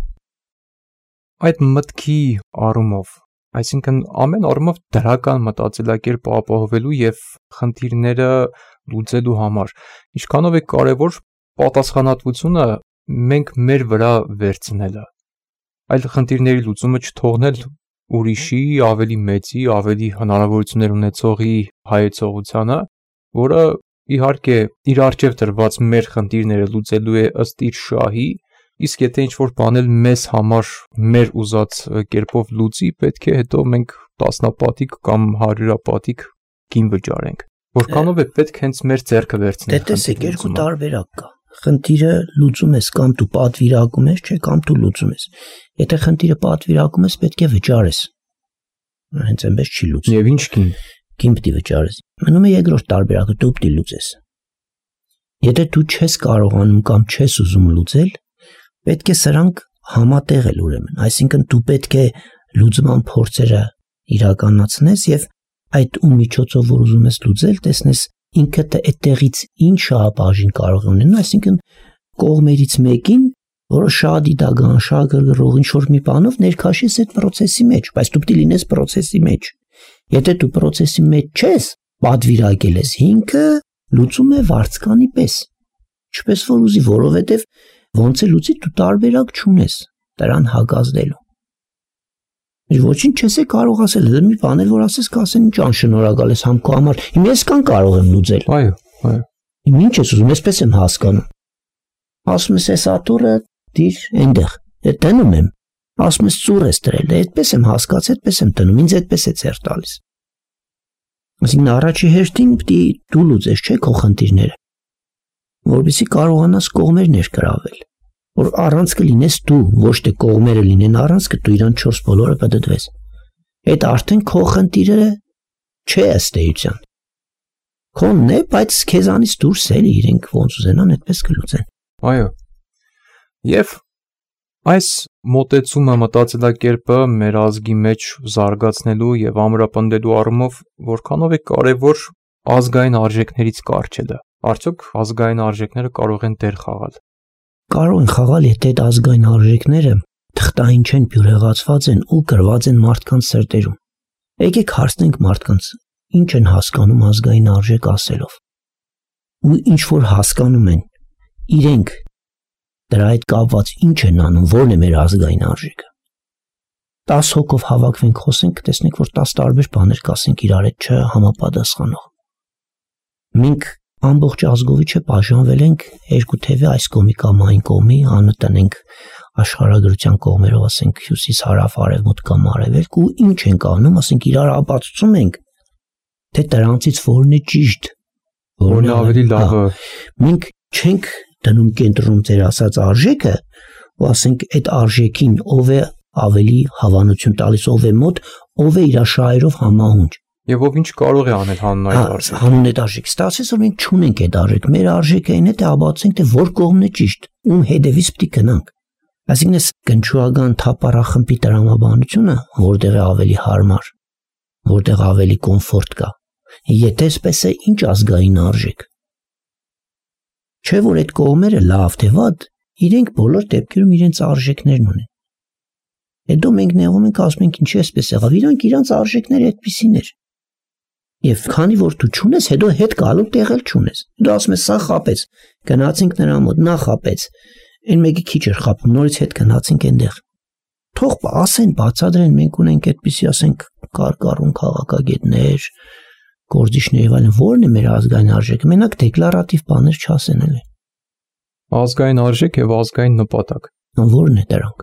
Այդ մտքի առումով, այսինքն ամեն առումով դրական մտածելակերպ ապահովելու եւ խնդիրները լուծելու համար ինչքանով է կարևոր պատասխանատվությունը մենք մեր վրա վերցնելը, այլ խնդիրների լուծումը չթողնել ուրիշի, ավելի մեծի, ավելի հնարավորություններ ունեցողի հայեցողությանը, որը իհարկե իր առջև դրված մեր խնդիրները լուծելու է ըստ իր շահի, իսկ եթե ինչ-որ բան էլ մեզ համար մեր ուզած կերպով լուծի, պետք է հետո մենք տասնապատիկ կամ հարյուրապատիկ գին վճարենք։ Որքանով է պետք հենց մեր ձեռքը վերցնել։ Դե տեսեք, երկու տարբերակ կա։ Խնդիրը լուծում ես կամ դու պատվիրակում ես, չէ, կամ դու լուծում ես։ Եթե խնդիրը պատվիրակում ես, պետք է վճարես։ Հենց այնպես չի լուծում։ Եվ ինչ գին։ Գին պիտի վճարես։ Մնում է երկրորդ տարբերակը, դու պիտի լուծես։ Եթե դու չես կարողանում կամ չես ուզում լուծել, պետք է սրանք համատեղել ուրեմն, այսինքն դու պետք է լուծման փորձերը իրականացնես եւ այդ ու միջոցով որ ուզում ես լուծել, տեսնես ինքդ այդտեղից ինչ շահաբաժին կարող է ունենալ, այսինքն կողմերից մեկին, որը շատ իդական, շատ գրգռող ինչ-որ մի բանով ներքաշես այդ process-ի մեջ, բայց դու պիտի լինես process-ի մեջ։ Եթե դու process-ի մեջ չես, պատվիրակել ես ինքը լուծում է վարձկանի պես։ Ինչպես որ ուզի, որովհետև ոնց է լուծի դու տարբերակ չունես դրան հակազդելու։ Ոչինչ չես կարող ասել, դա մի բան է որ ասես կասեն ինչ անշնորհակալ ես համ քո համար։ Հիմա ես կան կարող եմ լուծել։ Այո, այո։ Հիմա ինչ ես ուզում, այսպես եմ հասկանում։ Ասում ես այս աթոռը դիր այնտեղ, այդ տնում եմ։ Ասում ես ծուռ ես դրել, այդպես եմ հասկացել, այդպես եմ տնում, ինձ այդպես է ծեր տալիս։ Այսինքն առաջի հերթին պիտի դու լուծես, չէ՞ քո խնդիրները, որովհետեւ կարողանաս կողմեր ներգրավել, որ առանց կլինես դու, ոչ թե կողմերը լինեն առանց դու իրան 4 բոլորը պատդվես։ Այդ արդեն քո խնդիրը չէ ըստ էության։ Քոնն է, բայց քեզանից դուրս էլի իրենք ոնց ուզենան այդպես կլուծեն։ Այո։ Եվ այս մոտեցումը մտածելակերպը մեր ազգի մեջ զարգացնելու եւ ամրապնդելու առումով որքանով է կարեւոր ազգային արժեքներից կարճելը։ Արդյոք ազգային արժեքները կարող են դեր խաղալ։ Կարող են խաղալ, եթե այդ ազգային արժեքները թղթային չեն, բյուրեղացված են ու գրված են մարդկանց սրտերում։ Եկեք հարցնենք մարդկանց, ինչ են հասկանում ազգային արժեք ասելով։ Ու ինչ որ հասկանում են, իրենք դրա հետ կապված ինչ են անում, որն է մեր ազգային արժեքը։ 10 հոգով հավաքվենք, խոսենք, կտեսնենք, որ 10 տարբեր բաներ կասենք իրար հետ չհամապատասխանող։ Մենք ամբողջ ազգովի չբաժանվել ենք երկու թևի, այս կողմի կամ այն կողմի, անը տնենք աշխարհագրության կողմերով, ասենք հյուսիս, հարավ, արևմուտք կամ արևելք, ու ինչ ենք անում, ասենք իրար ապացուցում ենք, թե դրանցից որն է ճիշտ, որն է ավելի լավը։ Մենք չենք դնում կենտրոնում ձեր ասած արժեքը, ու ասենք այդ արժեքին ով է ավելի հավանություն տալիս, ով է մոտ, ով է իր շահերով համահունչ։ Եվ ով ինչ կարող է անել հանուն այդ արժեքը։ Հանուն այդ արժեքը։ Ստացվեց, որ մենք չունենք այդ արժեքը։ Մեր արժեքը այն է, թե ապացուցենք, թե որ կողմն է ճիշտ, ում հետևից պիտի գնանք։ Այսինքն այս կնչուական թափառախմբի տրամաբանությունը, որտեղ է ավելի հարմար, որտեղ ավելի կոմֆորտ կա։ Եթե այսպես է, ինչ ազգային արժեք։ Չէ՞ որ այդ կողմերը լավ թե վատ, իրենք բոլոր դեպքերում իրենց արժեքներն ունեն։ Հետո մենք նեղում ենք, ասում ենք, ինչի էսպես եղավ, իրանց արժեքները այդպիսին էր։ Եվ քանի որ դու չունես, հետո հետ գալու տեղել չունես։ Դու ասում ես, սա խապեց, գնացինք նրա մոտ, նա խապեց, այն մեկի քիչ էր խապում, նորից հետ գնացինք այնտեղ։ Թող ասեն, բացատրեն, մենք ունենք այդպիսի, ասենք, կարկառուն քաղաքագետներ, գործիչներ եւ այլն, որն է մեր ազգային արժեքը։ Մենակ դեկլարատիվ բաներ չասեն էլի։ Ազգային արժեք եւ ազգային նպատակ։ Որն է դրանք։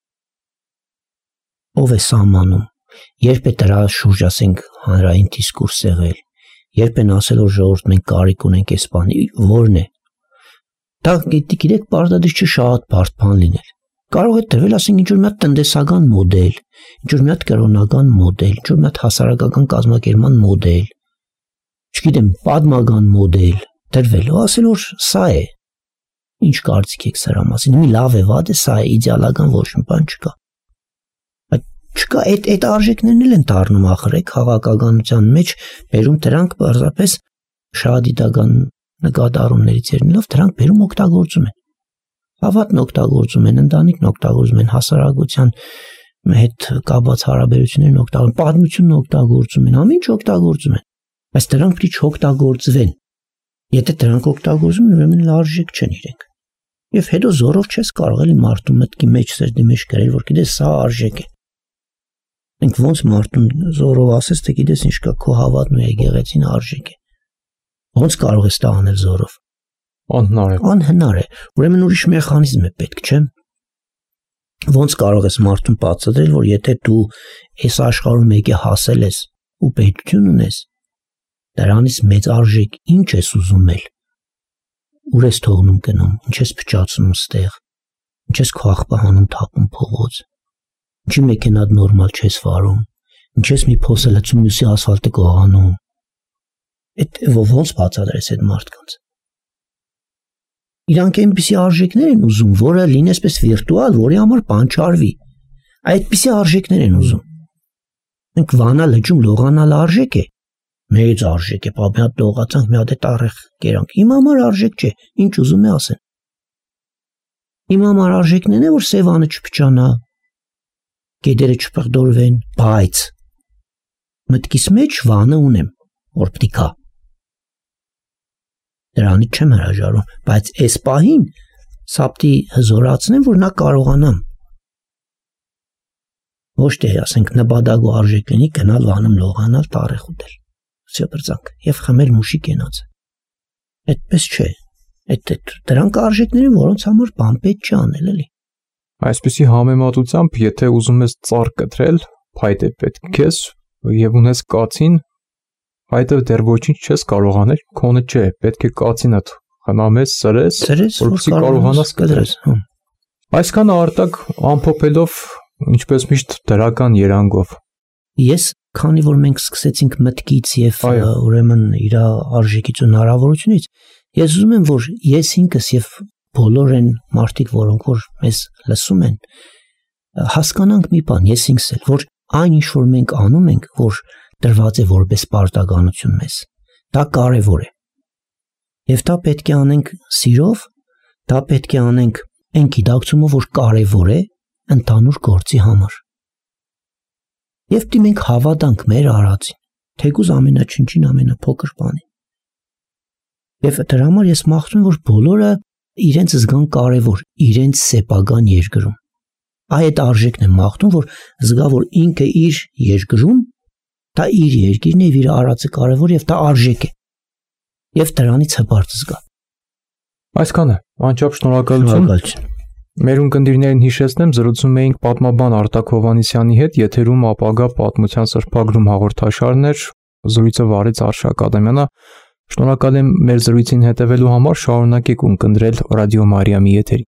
Ով է սահմանում, երբ է դրա շուրջ, ասենք, հանրային դիսկուրս եղել, երբ են ասել, որ ժողովուրդ մենք կարիք ունենք այս բանի, որն է։ Դա գիտեք, պարտադիր չէ շատ բարդ բան լինել։ Կարող է դրվել, ասենք, ինչ-որ մի հատ տնտեսական մոդել, ինչ-որ մի հատ կրոնական մոդել, ինչ-որ մի հատ հասարակական կազմակերպման մոդել, չգիտեմ, պատմական մոդել, դրվել ու ասել, որ սա է։ Ինչ կարծիք եք սրա մասին։ Մի լավ է, վատ է, սա է, իդեալական ոչ մի բան չկա։ Չկա, այդ արժեքներն էլ են դառնում ախր է քաղաքականության մեջ, բերում դրանք պարզապես շահադիտական նկատառումներից ելնելով դրանք բերում օգտագործում են։ Հավատն օգտագործում են, ընտանիքն օգտագործում են, հասարակության հետ կապված հարաբերություններն օգտագործում, պատմությունն օգտագործում են, ամեն ինչ օգտագործում են։ Բայց դրանք պիտի չօգտագործվեն։ Եթե դրանք օգտագործում են, ուրեմն արժեք չեն իրենք։ Եվ հետո զորով չես կարող էլի մարդու մտքի մեջ, սրտի մեջ գրել, որ գիտես սա արժեք է։ Մենք ոնց մարդուն զորով ասես, թե գիտես ինչ կա, քո հավատն ու եկեղեցին արժեք է։ Ոնց կարող ես դա անել զորով։ Անհնար է։ Անհնար է։ Ուրեմն ուրիշ մեխանիզմ է պետք, չէ՞։ Ոնց կարող ես մարդուն բացատրել, որ եթե դու այս աշխարհում եկե հասել ես ու պետություն ունես, դրանից մեծ արժեք ինչ ես ուզում ել։ Ուր ես թողնում գնում, ինչ ես փճացնում ստեղ, ինչ ես քո աղբահանում թափում փողոց, ինչի մեքենադ նորմալ չես վարում, ինչ ես մի փոսը լցում մյուսի ասֆալտը գողանում։ Այդ ոնց բացատրես այդ մարդկանց։ Իրանք այնպիսի արժեքներ են ուզում, որը լինի այսպես վիրտուալ, որի համար բան չարվի։ Այդպիսի արժեքներ են ուզում։ Մենք վանալ, լճում, լողանալ արժեք է։ Մեծ արժեք է, մի հատ լողացանք, մի հատ է տառեղ կերանք։ Իմ համար արժեք չէ, ինչ ուզում է ասեն։ Իմ համար արժեքն է, որ սևանը չփչանա, գետերը չփղդորվեն, բայց մտքիս մեջ վանը ունեմ, որ պիտի կա։ Դրանից չեմ հրաժարվում, բայց այս պահին սա պիտի հզորացնեմ, որ նա կարողանամ։ Ոչ թե ասենք նպատակ ու արժեք լինի գնալ վանում լողանալ, տառեղ ուտել։ Սյոտրձանք եւ խմել մուշի կենացը։ Այդպես չէ։ Դրանք արժեքներ են, որոնց համար բան պետք չի անել էլի։ Այսպիսի համեմատությամբ, եթե ուզում ես ծառ կտրել, փայտ է պետք քեզ եւ ունես կացին, այդը դեռ ոչինչ չես կարող անել, քոնը չէ, պետք է կացինդ խնամես, սրես, որպեսզի կարողանաս կտրել։ Այսքան արտակ ամփոփելով, ինչպես միշտ դրական երանգով։ Ես, քանի որ մենք սկսեցինք մտքից եւ ուրեմն իր արժեքից ու հնարավորությունից, ես ուզում եմ, որ ես ինքս եւ բոլոր են մարդիկ, որոնք որ մեզ լսում են, հասկանանք մի բան, ես ինքս էլ, որ այն ինչ որ մենք անում ենք, որ դրված է որպես պարտականություն մեզ, դա կարևոր է։ Եվ դա պետք է անենք սիրով, դա պետք է անենք այն գիտակցումով, որ կարևոր է, ընդհանուր գործի համար։ Եվ դի մենք հավատանք մեր արածին, թեկուզ ամենաչնչին ամենափոքր բանին։ Եվ դրա համար ես մաղթում եմ, որ բոլորը իրենց զգան կարևոր, իրենց սեփական երկրում։ Այդ արժեքն եմ մաղթում, որ զգա, որ ինքը իր երկրում, դա իր երկիրն է, իր արածը կարևոր եւ դա արժեք է։ Եվ դրանից հպարտ զգա։ Այսքանը, անչափ շնորհակալություն։ Մեր ունկնդիրներին հիշեցնեմ, զրուցում էինք պատմաբան Արտակ Հովհաննիսյանի հետ, եթերում ապագա պատմության սրբագրում հաղորդաշարն էր, զրույցը վարեց Արշակ Ադամյանը։ Շնորհակալ եմ մեր զրույցին հետևելու համար, շարունակեք ունկնդրել Ռադիո Մարիամի եթերին։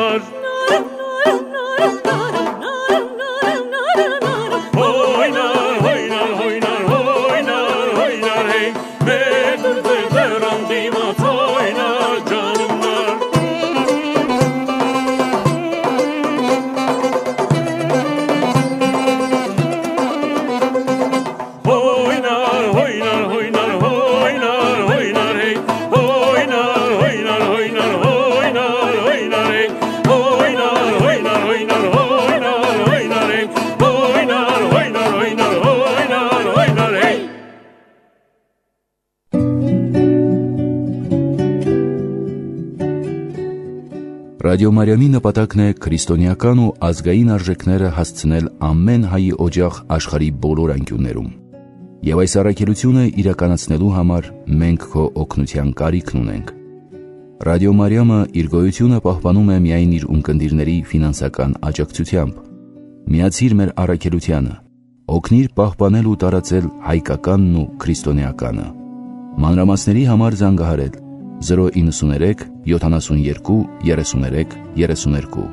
Oynar Ռադիո Մարիամի նպատակն է քրիստոնեական ու ազգային արժեքները հասցնել ամեն հայի օջախ աշխարհի բոլոր անկյուններում։ Եվ այս առաքելությունը իրականացնելու համար մենք քո օգնության կարիքն ունենք։ Ռադիո Մարիամը իր գոյությունը պահպանում է միայն իր ունկնդիրների ֆինանսական աջակցությամբ։ Միացիր մեր առաքելությանը, օգնիր պահպանել ու տարածել հայկականն ու քրիստոնեականը։ Մանրամասների համար զանգահարել 093 72 33 32։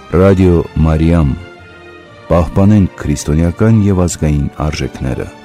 Ռադիո Մարիամ, պահպանենք քրիստոնեական եւ ազգային արժեքները։